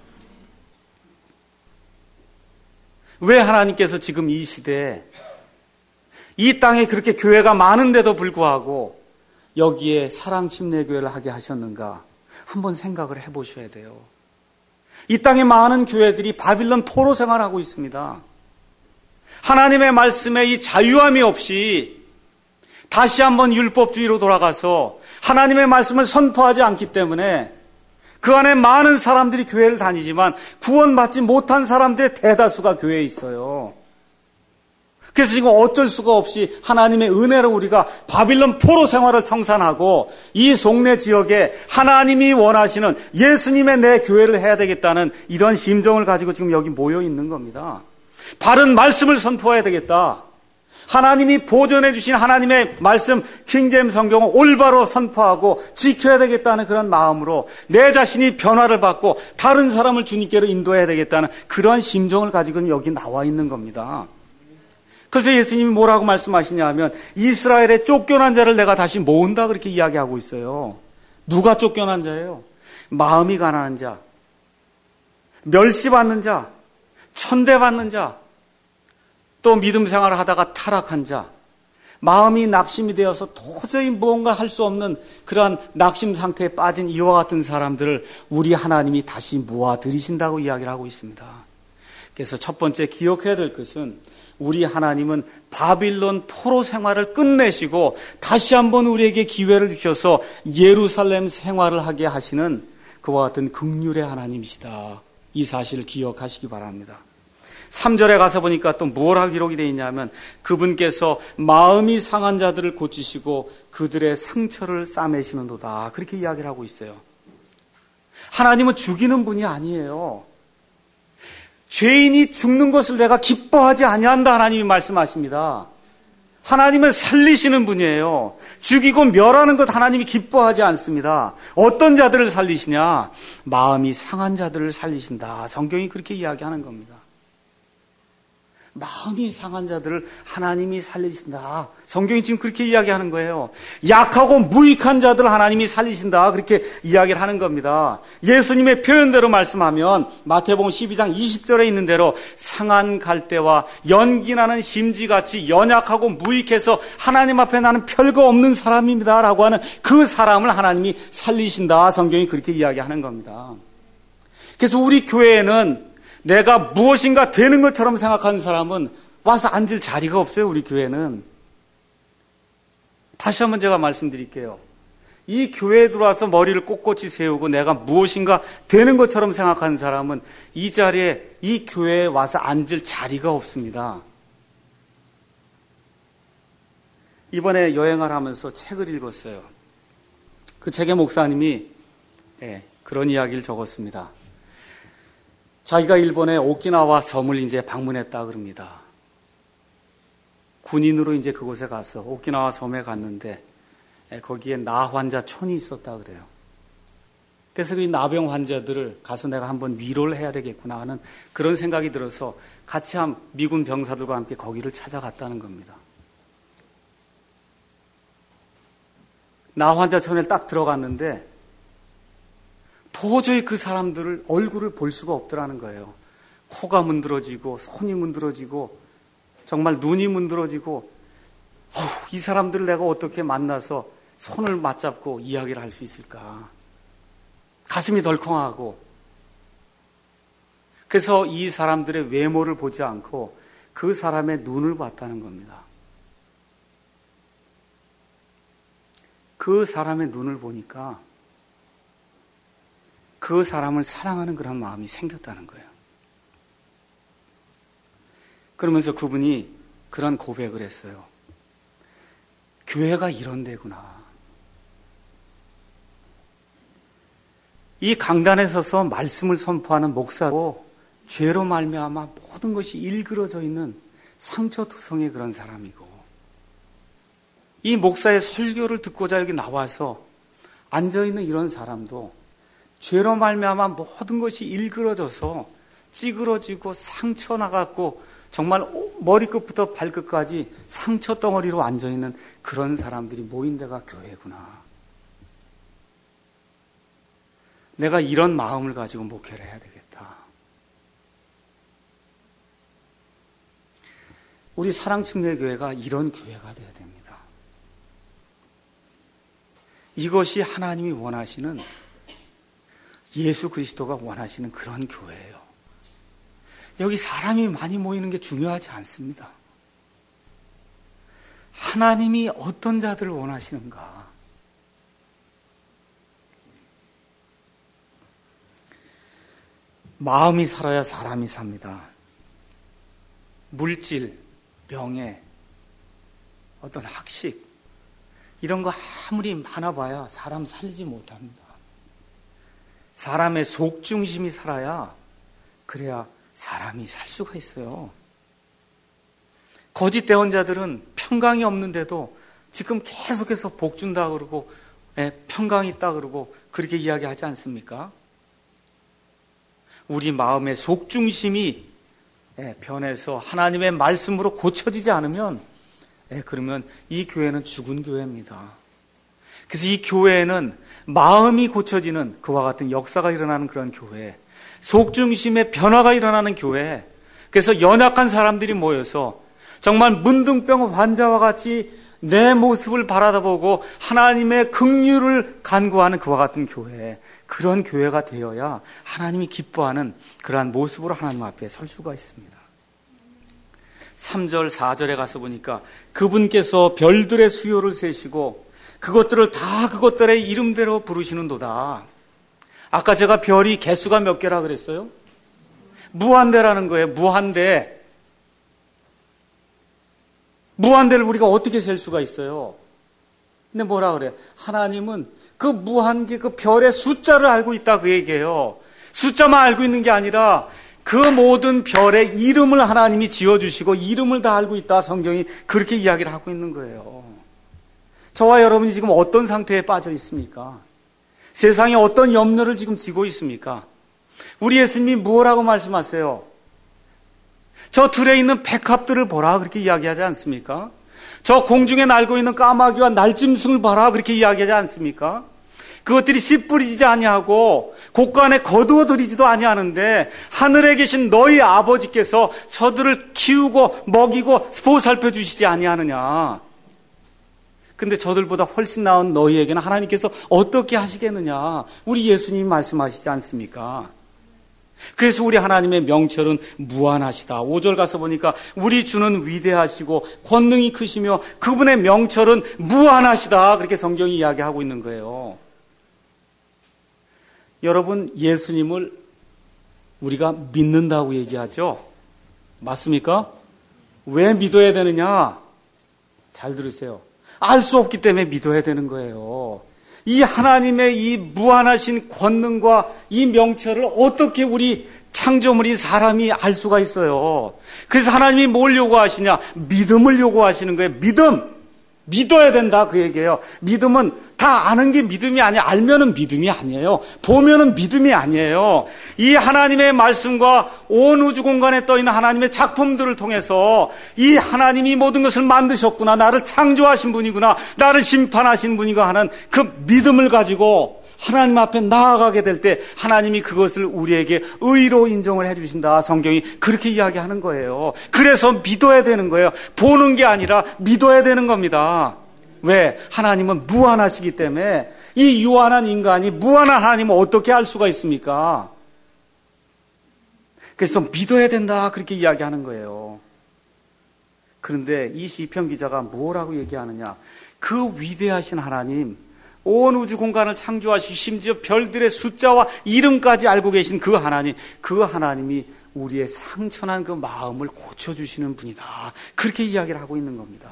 왜 하나님께서 지금 이 시대에 이 땅에 그렇게 교회가 많은데도 불구하고 여기에 사랑 침례교회를 하게 하셨는가 한번 생각을 해보셔야 돼요. 이 땅에 많은 교회들이 바빌론 포로 생활하고 있습니다. 하나님의 말씀에 이 자유함이 없이 다시 한번 율법주의로 돌아가서 하나님의 말씀을 선포하지 않기 때문에 그 안에 많은 사람들이 교회를 다니지만 구원받지 못한 사람들의 대다수가 교회에 있어요. 그래서 지금 어쩔 수가 없이 하나님의 은혜로 우리가 바빌론 포로 생활을 청산하고 이 송내 지역에 하나님이 원하시는 예수님의 내 교회를 해야 되겠다는 이런 심정을 가지고 지금 여기 모여 있는 겁니다. 바른 말씀을 선포해야 되겠다. 하나님이 보존해 주신 하나님의 말씀 킹제임스 성경을 올바로 선포하고 지켜야 되겠다는 그런 마음으로 내 자신이 변화를 받고 다른 사람을 주님께로 인도해야 되겠다는 그런 심정을 가지고 여기 나와 있는 겁니다. 그래서 예수님이 뭐라고 말씀하시냐 하면 이스라엘의 쫓겨난 자를 내가 다시 모은다 그렇게 이야기하고 있어요. 누가 쫓겨난 자예요? 마음이 가난한 자, 멸시받는 자, 천대받는 자, 또 믿음 생활을 하다가 타락한 자, 마음이 낙심이 되어서 도저히 무언가 할 수 없는 그러한 낙심 상태에 빠진 이와 같은 사람들을 우리 하나님이 다시 모아들이신다고 이야기를 하고 있습니다. 그래서 첫 번째 기억해야 될 것은 우리 하나님은 바빌론 포로 생활을 끝내시고 다시 한번 우리에게 기회를 주셔서 예루살렘 생활을 하게 하시는 그와 같은 긍휼의 하나님이시다. 이 사실을 기억하시기 바랍니다. 삼 절에 가서 보니까 또 뭐라 기록이 되어 있냐면 그분께서 마음이 상한 자들을 고치시고 그들의 상처를 싸매시는도다. 그렇게 이야기를 하고 있어요. 하나님은 죽이는 분이 아니에요. 죄인이 죽는 것을 내가 기뻐하지 아니한다 하나님이 말씀하십니다. 하나님은 살리시는 분이에요. 죽이고 멸하는 것 하나님이 기뻐하지 않습니다. 어떤 자들을 살리시냐? 마음이 상한 자들을 살리신다. 성경이 그렇게 이야기하는 겁니다. 마음이 상한 자들을 하나님이 살리신다. 성경이 지금 그렇게 이야기하는 거예요. 약하고 무익한 자들을 하나님이 살리신다. 그렇게 이야기를 하는 겁니다. 예수님의 표현대로 말씀하면 마태복음 십이 장 이십 절에 있는 대로 상한 갈대와 연기나는 심지같이 연약하고 무익해서 하나님 앞에 나는 별거 없는 사람입니다 라고 하는 그 사람을 하나님이 살리신다. 성경이 그렇게 이야기하는 겁니다. 그래서 우리 교회에는 내가 무엇인가 되는 것처럼 생각하는 사람은 와서 앉을 자리가 없어요. 우리 교회는. 다시 한번 제가 말씀드릴게요. 이 교회에 들어와서 머리를 꼿꼿이 세우고 내가 무엇인가 되는 것처럼 생각하는 사람은 이 자리에, 이 교회에 와서 앉을 자리가 없습니다. 이번에 여행을 하면서 책을 읽었어요. 그 책의 목사님이 네, 그런 이야기를 적었습니다. 자기가 일본의 오키나와 섬을 이제 방문했다 그럽니다. 군인으로 이제 그곳에 가서 오키나와 섬에 갔는데 거기에 나 환자촌이 있었다 그래요. 그래서 그 나병 환자들을 가서 내가 한번 위로를 해야 되겠구나 하는 그런 생각이 들어서 같이 한 미군 병사들과 함께 거기를 찾아갔다는 겁니다. 나 환자촌에 딱 들어갔는데 도저히 그 사람들을 얼굴을 볼 수가 없더라는 거예요. 코가 문드러지고 손이 문드러지고 정말 눈이 문드러지고 어후, 이 사람들을 내가 어떻게 만나서 손을 맞잡고 이야기를 할 수 있을까. 가슴이 덜컹하고 그래서 이 사람들의 외모를 보지 않고 그 사람의 눈을 봤다는 겁니다. 그 사람의 눈을 보니까 그 사람을 사랑하는 그런 마음이 생겼다는 거예요. 그러면서 그분이 그런 고백을 했어요. 교회가 이런 데구나. 이 강단에 서서 말씀을 선포하는 목사고 죄로 말미암아 모든 것이 일그러져 있는 상처투성의 그런 사람이고 이 목사의 설교를 듣고자 여기 나와서 앉아있는 이런 사람도 죄로 말미암아 모든 것이 일그러져서 찌그러지고 상처 나갖고 정말 머리끝부터 발끝까지 상처 덩어리로 앉아있는 그런 사람들이 모인 데가 교회구나. 내가 이런 마음을 가지고 목회를 해야 되겠다. 우리 사랑침례교회가 이런 교회가 되어야 됩니다. 이것이 하나님이 원하시는, 예수 그리스도가 원하시는 그런 교회예요. 여기 사람이 많이 모이는 게 중요하지 않습니다. 하나님이 어떤 자들을 원하시는가. 마음이 살아야 사람이 삽니다. 물질, 명예, 어떤 학식, 이런 거 아무리 많아봐야 사람 살리지 못합니다. 사람의 속중심이 살아야, 그래야 사람이 살 수가 있어요. 거짓 대언자들은 평강이 없는데도 지금 계속해서 복 준다 그러고, 예, 평강이 있다 그러고 그렇게 이야기하지 않습니까? 우리 마음의 속중심이 예, 변해서 하나님의 말씀으로 고쳐지지 않으면, 예, 그러면 이 교회는 죽은 교회입니다. 그래서 이 교회에는 마음이 고쳐지는 그와 같은 역사가 일어나는 그런 교회, 속중심의 변화가 일어나는 교회, 그래서 연약한 사람들이 모여서 정말 문둥병 환자와 같이 내 모습을 바라다보고 하나님의 긍휼을 간구하는 그와 같은 교회, 그런 교회가 되어야 하나님이 기뻐하는 그러한 모습으로 하나님 앞에 설 수가 있습니다. 삼 절, 사 절에 가서 보니까 그분께서 별들의 수요를 세시고 그것들을 다 그것들의 이름대로 부르시는도다. 아까 제가 별이 개수가 몇 개라 그랬어요? 무한대라는 거예요. 무한대. 무한대를 우리가 어떻게 셀 수가 있어요? 근데 뭐라 그래? 하나님은 그 무한계, 그 별의 숫자를 알고 있다 그 얘기예요. 숫자만 알고 있는 게 아니라 그 모든 별의 이름을 하나님이 지어주시고 이름을 다 알고 있다. 성경이 그렇게 이야기를 하고 있는 거예요. 저와 여러분이 지금 어떤 상태에 빠져 있습니까? 세상에 어떤 염려를 지금 지고 있습니까? 우리 예수님이 무엇라고 말씀하세요? 저 들에 있는 백합들을 보라 그렇게 이야기하지 않습니까? 저 공중에 날고 있는 까마귀와 날짐승을 봐라 그렇게 이야기하지 않습니까? 그것들이 씨 뿌리지 아니하고 곳간에 거두어들이지도 아니하는데 하늘에 계신 너희 아버지께서 저들을 키우고 먹이고 보살펴 주시지 아니하느냐. 근데 저들보다 훨씬 나은 너희에게는 하나님께서 어떻게 하시겠느냐. 우리 예수님이 말씀하시지 않습니까? 그래서 우리 하나님의 명철은 무한하시다. 오 절 가서 보니까 우리 주는 위대하시고 권능이 크시며 그분의 명철은 무한하시다. 그렇게 성경이 이야기하고 있는 거예요. 여러분, 예수님을 우리가 믿는다고 얘기하죠? 맞습니까? 왜 믿어야 되느냐? 잘 들으세요. 알 수 없기 때문에 믿어야 되는 거예요. 이 하나님의 이 무한하신 권능과 이 명철을 어떻게 우리 창조물인 사람이 알 수가 있어요? 그래서 하나님이 뭘 요구하시냐? 믿음을 요구하시는 거예요. 믿음! 믿어야 된다 그 얘기예요. 믿음은 다 아는 게 믿음이 아니에요. 알면은 믿음이 아니에요. 보면은 믿음이 아니에요. 이 하나님의 말씀과 온 우주 공간에 떠있는 하나님의 작품들을 통해서 이 하나님이 모든 것을 만드셨구나, 나를 창조하신 분이구나, 나를 심판하신 분이구나 하는 그 믿음을 가지고 하나님 앞에 나아가게 될 때 하나님이 그것을 우리에게 의로 인정을 해주신다. 성경이 그렇게 이야기하는 거예요. 그래서 믿어야 되는 거예요. 보는 게 아니라 믿어야 되는 겁니다. 왜? 하나님은 무한하시기 때문에. 이 유한한 인간이 무한한 하나님을 어떻게 알 수가 있습니까? 그래서 믿어야 된다 그렇게 이야기하는 거예요. 그런데 이 시편 기자가 뭐라고 얘기하느냐? 그 위대하신 하나님, 온 우주 공간을 창조하시고 심지어 별들의 숫자와 이름까지 알고 계신 그 하나님, 그 하나님이 우리의 상처난 그 마음을 고쳐주시는 분이다. 그렇게 이야기를 하고 있는 겁니다.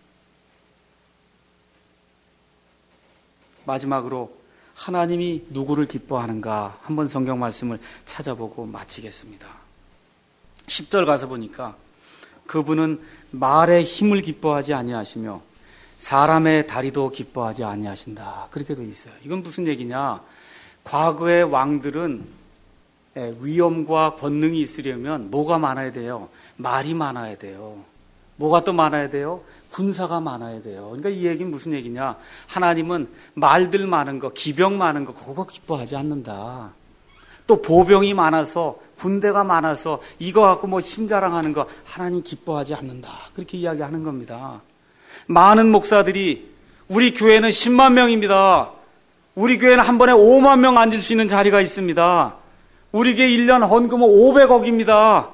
마지막으로 하나님이 누구를 기뻐하는가 한번 성경 말씀을 찾아보고 마치겠습니다. 십 절 가서 보니까 그분은 말의 힘을 기뻐하지 아니하시며 사람의 다리도 기뻐하지 아니하신다. 그렇게 돼 있어요. 이건 무슨 얘기냐? 과거의 왕들은 위엄과 권능이 있으려면 뭐가 많아야 돼요? 말이 많아야 돼요. 뭐가 또 많아야 돼요? 군사가 많아야 돼요. 그러니까 이 얘기는 무슨 얘기냐? 하나님은 말들 많은 거, 기병 많은 거 그거 기뻐하지 않는다. 또 보병이 많아서 군대가 많아서 이거 갖고 뭐 심자랑하는 거 하나님 기뻐하지 않는다. 그렇게 이야기하는 겁니다. 많은 목사들이 우리 교회는 십만 명입니다. 우리 교회는 한 번에 오만 명 앉을 수 있는 자리가 있습니다. 우리 교회 일 년 헌금은 오백억입니다.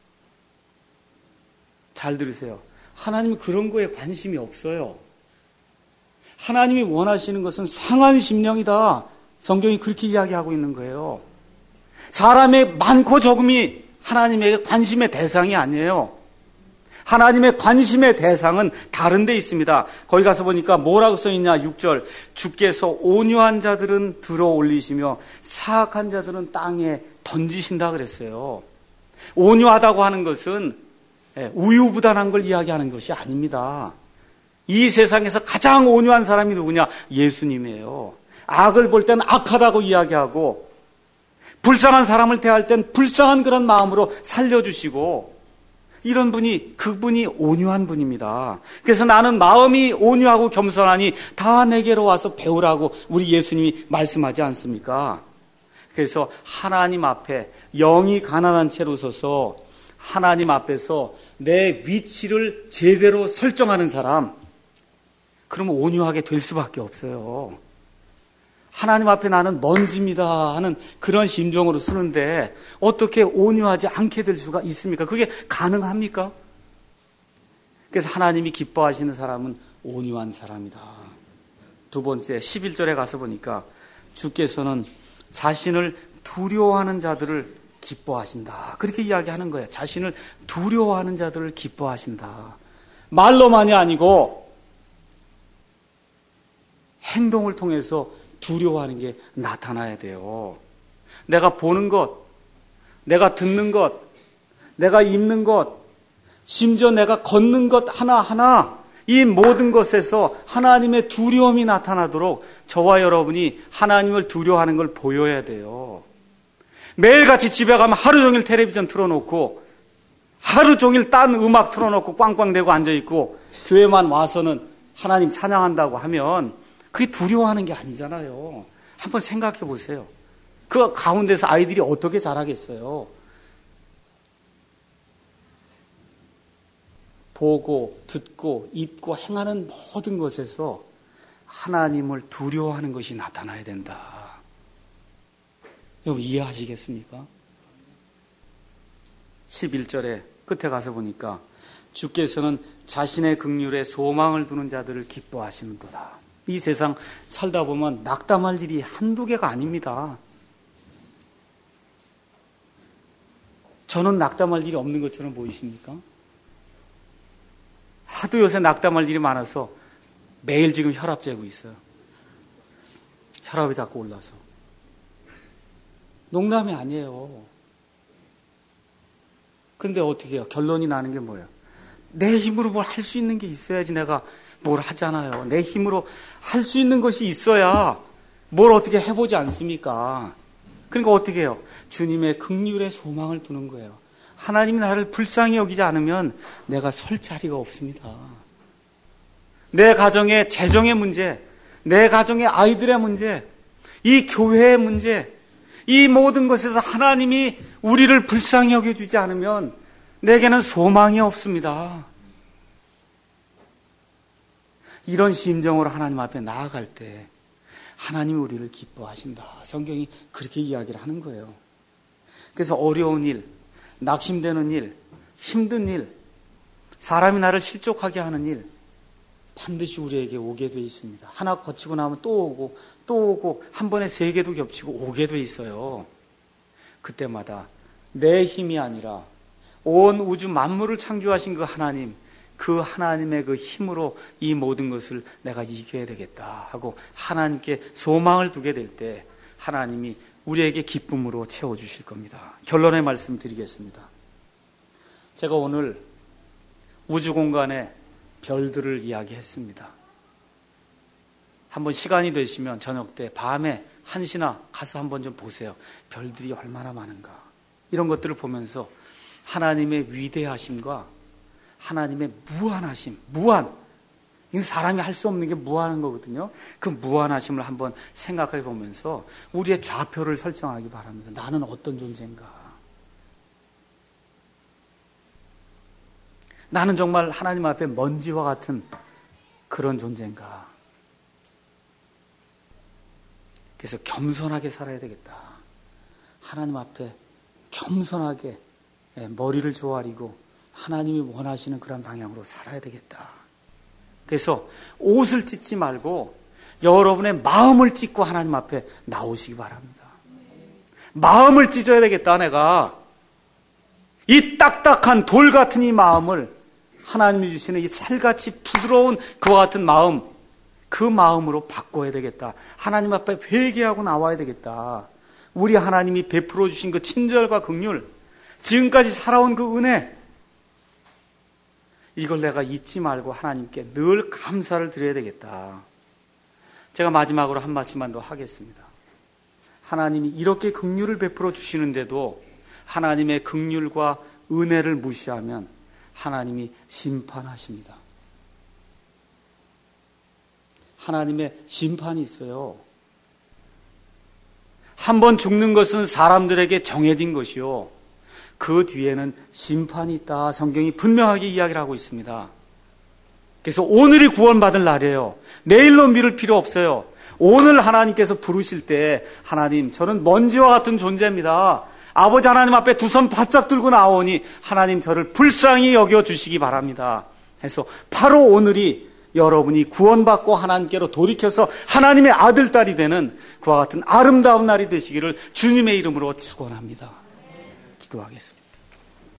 잘 들으세요. 하나님은 그런 거에 관심이 없어요. 하나님이 원하시는 것은 상한 심령이다. 성경이 그렇게 이야기하고 있는 거예요. 사람의 많고 적음이 하나님에게 관심의 대상이 아니에요. 하나님의 관심의 대상은 다른 데 있습니다. 거기 가서 보니까 뭐라고 써있냐. 육 절 주께서 온유한 자들은 들어 올리시며 사악한 자들은 땅에 던지신다 그랬어요. 온유하다고 하는 것은 우유부단한 걸 이야기하는 것이 아닙니다. 이 세상에서 가장 온유한 사람이 누구냐? 예수님이에요. 악을 볼 땐 악하다고 이야기하고 불쌍한 사람을 대할 땐 불쌍한 그런 마음으로 살려주시고 이런 분이 그분이 온유한 분입니다. 그래서 나는 마음이 온유하고 겸손하니 다 내게로 와서 배우라고 우리 예수님이 말씀하지 않습니까? 그래서 하나님 앞에 영이 가난한 채로 서서 하나님 앞에서 내 위치를 제대로 설정하는 사람, 그러면 온유하게 될 수밖에 없어요. 하나님 앞에 나는 먼지입니다 하는 그런 심정으로 쓰는데 어떻게 온유하지 않게 될 수가 있습니까? 그게 가능합니까? 그래서 하나님이 기뻐하시는 사람은 온유한 사람이다. 두 번째, 십일 절에 가서 보니까 주께서는 자신을 두려워하는 자들을 기뻐하신다. 그렇게 이야기하는 거예요. 자신을 두려워하는 자들을 기뻐하신다. 말로만이 아니고 행동을 통해서 두려워하는 게 나타나야 돼요. 내가 보는 것, 내가 듣는 것, 내가 입는 것, 심지어 내가 걷는 것 하나하나 이 모든 것에서 하나님의 두려움이 나타나도록 저와 여러분이 하나님을 두려워하는 걸 보여야 돼요. 매일같이 집에 가면 하루 종일 텔레비전 틀어놓고 하루 종일 딴 음악 틀어놓고 꽝꽝대고 앉아있고 교회만 와서는 하나님 찬양한다고 하면 그게 두려워하는 게 아니잖아요. 한번 생각해 보세요. 그 가운데서 아이들이 어떻게 자라겠어요? 보고 듣고 입고 행하는 모든 것에서 하나님을 두려워하는 것이 나타나야 된다. 여러분 이해하시겠습니까? 십일 절에 끝에 가서 보니까 주께서는 자신의 긍휼에 소망을 두는 자들을 기뻐하시는도다. 이 세상 살다 보면 낙담할 일이 한두 개가 아닙니다. 저는 낙담할 일이 없는 것처럼 보이십니까? 하도 요새 낙담할 일이 많아서 매일 지금 혈압 재고 있어요. 혈압이 자꾸 올라서. 농담이 아니에요. 근데 어떻게 해요? 결론이 나는 게 뭐예요? 내 힘으로 뭘 할 수 있는 게 있어야지 내가 뭘 하잖아요. 내 힘으로 할 수 있는 것이 있어야 뭘 어떻게 해보지 않습니까? 그러니까 어떻게 해요? 주님의 긍휼에 소망을 두는 거예요. 하나님이 나를 불쌍히 여기지 않으면 내가 설 자리가 없습니다. 내 가정의 재정의 문제, 내 가정의 아이들의 문제, 이 교회의 문제, 이 모든 것에서 하나님이 우리를 불쌍히 여겨주지 않으면 내게는 소망이 없습니다. 이런 심정으로 하나님 앞에 나아갈 때 하나님이 우리를 기뻐하신다. 성경이 그렇게 이야기를 하는 거예요. 그래서 어려운 일, 낙심되는 일, 힘든 일, 사람이 나를 실족하게 하는 일 반드시 우리에게 오게 돼 있습니다. 하나 거치고 나면 또 오고 또 오고 한 번에 세 개도 겹치고 오게 돼 있어요. 그때마다 내 힘이 아니라 온 우주 만물을 창조하신 그 하나님, 그 하나님의 그 힘으로 이 모든 것을 내가 이겨야 되겠다 하고 하나님께 소망을 두게 될 때 하나님이 우리에게 기쁨으로 채워주실 겁니다. 결론의 말씀 드리겠습니다. 제가 오늘 우주 공간의 별들을 이야기했습니다. 한번 시간이 되시면 저녁 때 밤에 한 시나 가서 한번 좀 보세요. 별들이 얼마나 많은가. 이런 것들을 보면서 하나님의 위대하심과 하나님의 무한하심, 무한, 이 사람이 할 수 없는 게 무한한 거거든요. 그 무한하심을 한번 생각해 보면서 우리의 좌표를 설정하기 바랍니다. 나는 어떤 존재인가? 나는 정말 하나님 앞에 먼지와 같은 그런 존재인가? 그래서 겸손하게 살아야 되겠다. 하나님 앞에 겸손하게 머리를 조아리고 하나님이 원하시는 그런 방향으로 살아야 되겠다. 그래서 옷을 찢지 말고 여러분의 마음을 찢고 하나님 앞에 나오시기 바랍니다. 마음을 찢어야 되겠다. 내가 이 딱딱한 돌 같은 이 마음을 하나님이 주시는 이 살같이 부드러운 그와 같은 마음, 그 마음으로 바꿔야 되겠다. 하나님 앞에 회개하고 나와야 되겠다. 우리 하나님이 베풀어 주신 그 친절과 긍휼, 지금까지 살아온 그 은혜, 이걸 내가 잊지 말고 하나님께 늘 감사를 드려야 되겠다. 제가 마지막으로 한 말씀만 더 하겠습니다. 하나님이 이렇게 긍휼을 베풀어 주시는데도 하나님의 긍휼과 은혜를 무시하면 하나님이 심판하십니다. 하나님의 심판이 있어요. 한 번 죽는 것은 사람들에게 정해진 것이요, 그 뒤에는 심판이 있다. 성경이 분명하게 이야기를 하고 있습니다. 그래서 오늘이 구원받을 날이에요. 내일로 미룰 필요 없어요. 오늘 하나님께서 부르실 때 하나님, 저는 먼지와 같은 존재입니다. 아버지 하나님 앞에 두 손 바짝 들고 나오니 하나님 저를 불쌍히 여겨주시기 바랍니다. 해서 바로 오늘이 여러분이 구원받고 하나님께로 돌이켜서 하나님의 아들, 딸이 되는 그와 같은 아름다운 날이 되시기를 주님의 이름으로 축원합니다. 기도하겠습니다.